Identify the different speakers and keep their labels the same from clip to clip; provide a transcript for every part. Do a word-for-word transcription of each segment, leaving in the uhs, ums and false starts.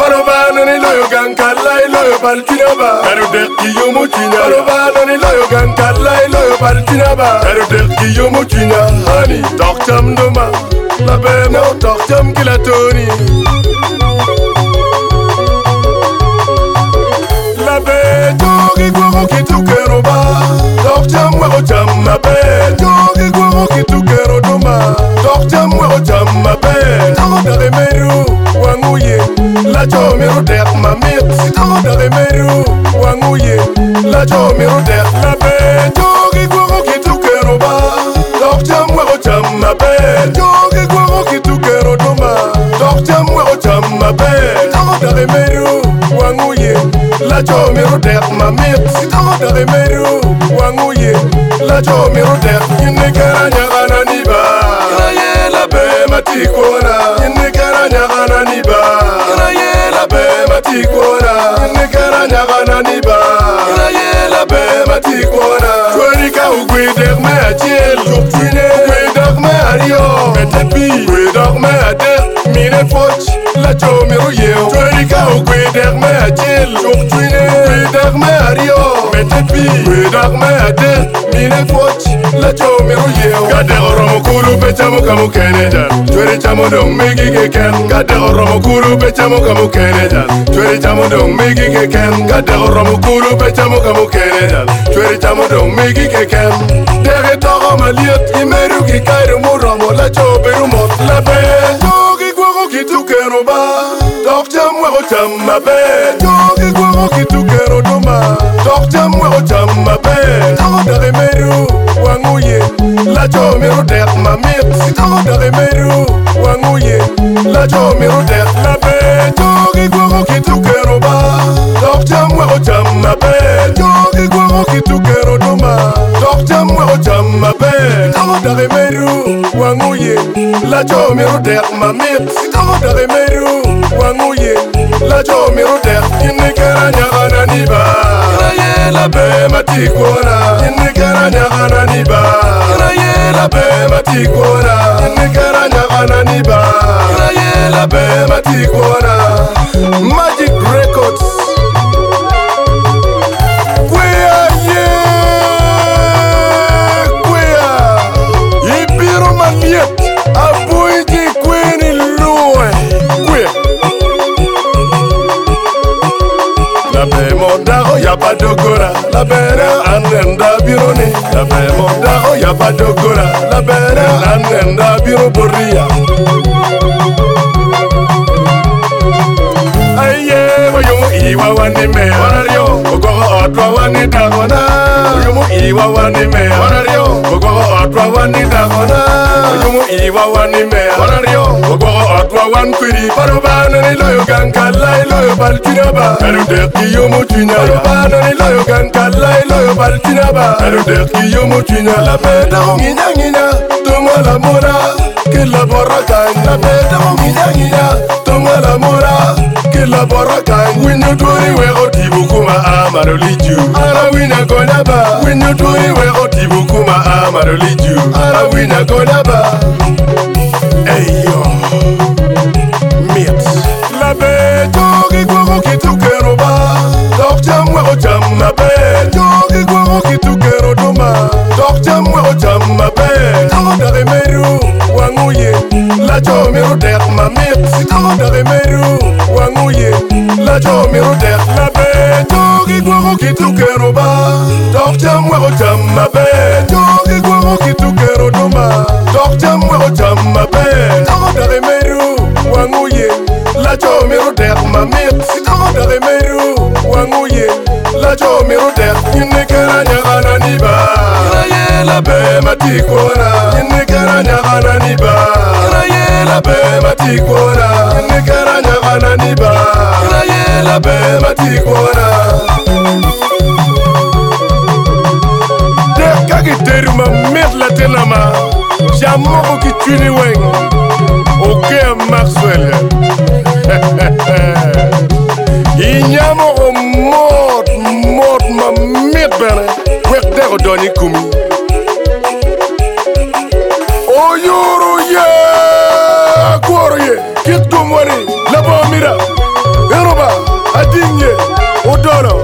Speaker 1: Parobano ni loyo gankala loyo baltinaba. Karo deki yo muchinya. Parobano ni loyo gankala loyo baltinaba. Karo deki yo muchinya. Honey, talk jam doma. La be no talk jam kilatoni. La be jogi gumo kitukero ba. Talk jam wego jam ma be. Jogi gumo kitukero doma. Talk jam wego jam ma be. Tango dare meru wanguye. La jo mero dek ma mit. Tango dare meru wanguye. La jo mero dek la be. Jogi gumo kitukero ba. Talk jam wego jam ma be. Jogi gumo kitukero doma. Talk jam wego jam ma be. Tango dare meru wanguye. La jo mero dek ma mit. Tango dare meru wanguye. La jo mero dek yine karanya ananiba. Ina ye la be matikona. Yine karanya ananiba. Ina ye la be matikona. Yine karanya ananiba. Ina ye la be matikona. Tweri ka ugwe dek me achiel. Chupchine ugwe dek me ario. Etepi ugwe dek me adek. Mine foch la jo mero yeo. Tweri ka ugwe dek me achiel. Chupchine ugwe dek me ario. Etepi ugwe dek me adek. Mine foch la jo mero yeo. Gade oromo kuru pe chamo kamu kenejan. Tweri chamo dong megi ke ken. Gade oromo kuru pe chamo kamu kenejan. Tweri chamo dong megi ke ken. Gade oromo kuru pe chamo kamu kenejan. Tweri chamo dong megi ke ken. Dere togo maliet imeru ki kairu muromo la jo beru mot la be. Jogi guogo ki tukero ba. Tok jam wego jam ma be. Jogi guogo ki tukero doma. Tok jam wego jam ma be. Tango dare meru wanguye. La jo mero dek ma mit. Tango dare meru wanguye. La jo mero dek la be. Jogi guogo ki tukero ba. Tok jam wego jam ma be. Jogi guogo ki tukero doma. Tok jam wego jam ma be. Tango dare meru wanguye. La jo mero dek ma mit. Tango dare meru wanguye. La jo mero dek yine karanya ananiba. Ina ye la be matikona. Yine karanya ananiba. Ina ye la be matikona. Yine karanya ananiba. Ina ye la be matikona. Magic Records. Kwea ye. Kwea. Ibiro maniet. Abuiji kweni luwe. Kwea. La be mondago ya badogora. La bere anenda bironi. La be mondago ya badogora. La bere anenda biro boria. Aye wayo iwa wani me wanario. Ogogo otwa wani dagona. Yumu iwa wani me wanario. Ogogo otwa wani dagona. Yumu iwa wani me wanario. Ogogo otwa wan kwiri. Parobano ni loyo gankala loyo baltinaba. Karo deki yo muchinya. Parobano ni loyo gankala loyo baltinaba. Karo deki yo muchinya. La beda ho nginya nginya. Tonga la mora. Kila boraka. La beda ho nginya nginya. Tonga la mora. Kila boraka. Winyo turi wego tibukuma amaro liju. Ara winya konaba. Winyo turi wego tibukuma amaro liju. Ara winya konaba. Eyo Mit. La be jogi guogo ki tukero ba. Tok jam wego jam ma be. Jogi guogo ki tukero doma. Tok jam wego jam ma be. Tango dare meru wanguye. La jo mero dek ma mit. Tango dare meru wanguye. La jo mero dek la be. Jogi guogo ki tukero ba. Tok jam wego jam ma be. Jogi guogo ki tukero doma. Tok jam wego jam ma be. Tango dare meru wanguye. La jo mero dek ma mit. Tango dare meru wanguye. La jo mero dek yine karanya ananiba. Ina ye la be matikona. Yine karanya ananiba. Ina ye la be matikona. Yine karanya ananiba. Ina ye la be matikona. Dek kagi teru ma mit la tenama. Jamoko ki tuni weng. Okay Maxwell. Inyamo o mot mot ma mit bene. Wek deko doni kumi. O yoro ye. Kworo ye. Kitu mwani. Labo mira. Adinye Odoro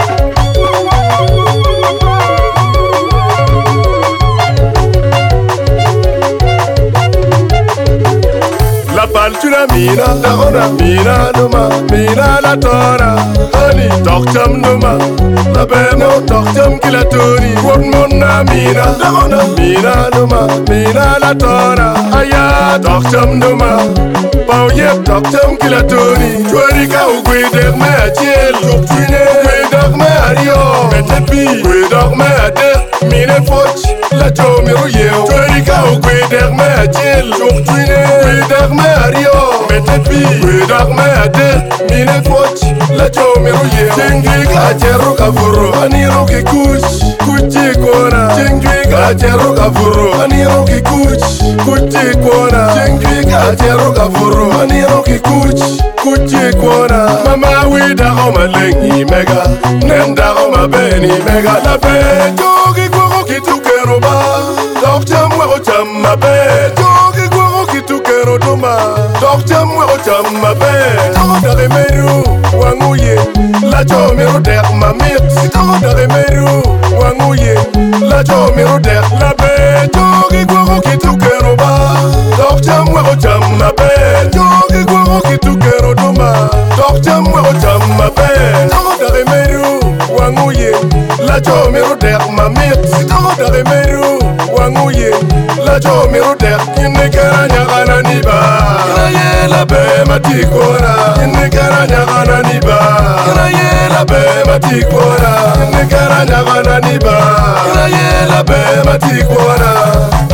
Speaker 1: La paltura mina, la ona mina numa, mina la tora. Honey, doktam numa, la beno doktam kilatoni. One mona mina, la ona mina numa, mina la tora. Aya doktam numa, pau yep doktam kilatoni. Chorika ugwe dek me achiel, chupchine ugwe dek me ario. Metepi ugwe dek me adek, mine foch la chomiru yeo. Chorika ugwe dek me achiel, chupchine ugwe dek me Mario, metepi, wedak me ade, mine foch, la chomiru ye. Chengi ka cheru ka furo, aniro ki kuch, kuchi kona. Chengi ka cheru ka furo, aniro ki kuch, kuchi kona. Chengi ka cheru ka furo, aniro ki kuch, kuchi kona. Mama wida oma lengi mega, nenda oma beni mega. La pe, jogi kwaro ki tukeroba, dok cham wako cham ma pe. Jogi kwaro ki tukerodoma. Doctor Mwero Chama Ben, Dore Meru, Wanguye, La Jomero Dek Mamit, Dore Meru, Wanguye, La Jomero Dek La Ben, Jogi Gwaro Kitukeroba, Doctor Mwero Chama Ben, Jogi Gwaro Kitukerodoma, Doctor Mwero Chama Ben, Dore Meru, Wanguye, La Jomero Dek Mamit, Dore Meru, Wanguye, La Jomero Dek Kinekaranya Kananiba. La be matikora, nikaranya kana niba. Kraye la be matikora, nikaranya kana niba. Kraye la be matikora.